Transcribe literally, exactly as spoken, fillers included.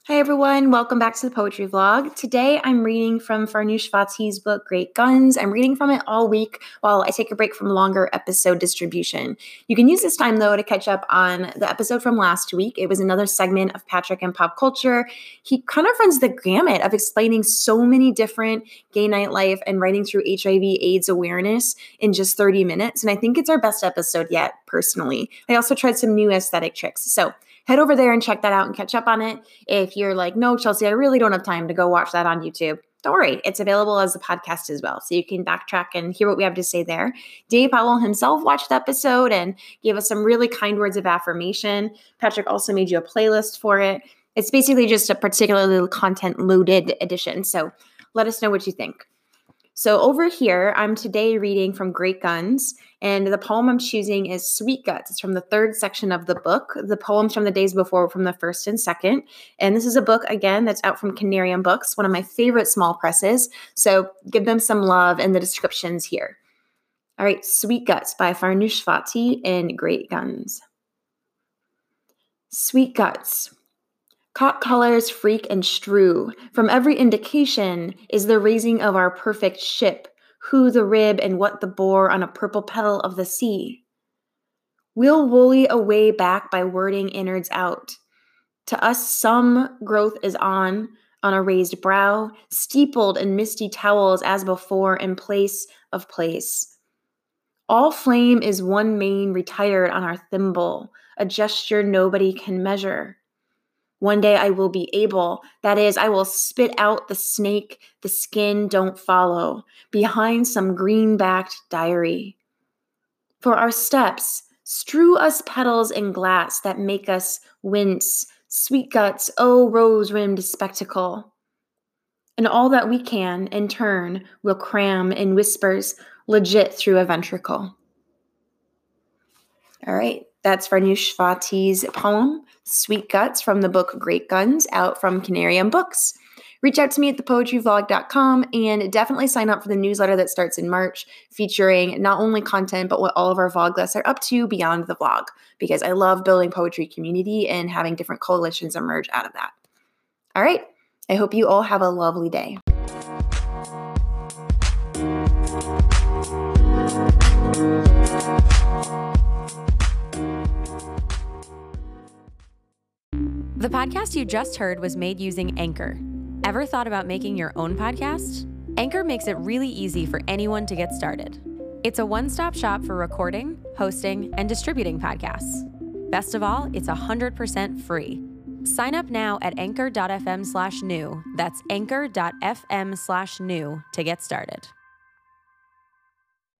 Hi everyone, welcome back to the Poetry Vlog. Today I'm reading from Farnoosh Fathi's book, Great Guns. I'm reading from it all week while I take a break from longer episode distribution. You can use this time though to catch up on the episode from last week. It was another segment of Patrick and Pop Culture. He kind of runs the gamut of explaining so many different gay nightlife and writing through H I V AIDS awareness in just thirty minutes. And I think it's our best episode yet, personally. I also tried some new aesthetic tricks. So head over there and check that out and catch up on it. If you're like, no, Chelsea, I really don't have time to go watch that on YouTube, don't worry. It's available as a podcast as well. So you can backtrack and hear what we have to say there. Dave Powell himself watched the episode and gave us some really kind words of affirmation. Patrick also made you a playlist for it. It's basically just a particularly content-loaded edition. So let us know what you think. So over here, I'm today reading from Great Guns, and the poem I'm choosing is Sweet Guts. It's from the third section of the book. The poems from the days before were from the first and second. And this is a book, again, that's out from Canarium Books, one of my favorite small presses. So give them some love in the descriptions here. All right, Sweet Guts by Farnoosh Fathi in Great Guns. Sweet Guts. Caught colors freak and strew. From every indication is the raising of our perfect ship, who the rib and what the bore on a purple petal of the sea. We'll woolly away back by wording innards out. To us some growth is on, on a raised brow, steepled in misty towels as before in place of place. All flame is one main retired on our thimble, a gesture nobody can measure. One day I will be able, that is, I will spit out the snake the skin don't follow, behind some green-backed diary. For our steps, strew us petals in glass that make us wince, sweet guts, oh rose-rimmed spectacle. And all that we can, in turn, will cram in whispers, legit through a ventricle. All right. That's Farnoosh Fathi's poem, Sweet Guts, from the book Great Guns, out from Canarium Books. Reach out to me at the poetry vlog dot com and definitely sign up for the newsletter that starts in March, featuring not only content, but what all of our vloglets are up to beyond the vlog, because I love building poetry community and having different coalitions emerge out of that. All right. I hope you all have a lovely day. The podcast you just heard was made using Anchor. Ever thought about making your own podcast? Anchor makes it really easy for anyone to get started. It's a one-stop shop for recording, hosting, and distributing podcasts. Best of all, it's one hundred percent free. Sign up now at anchor dot f m slash new. That's anchor dot f m slash new to get started.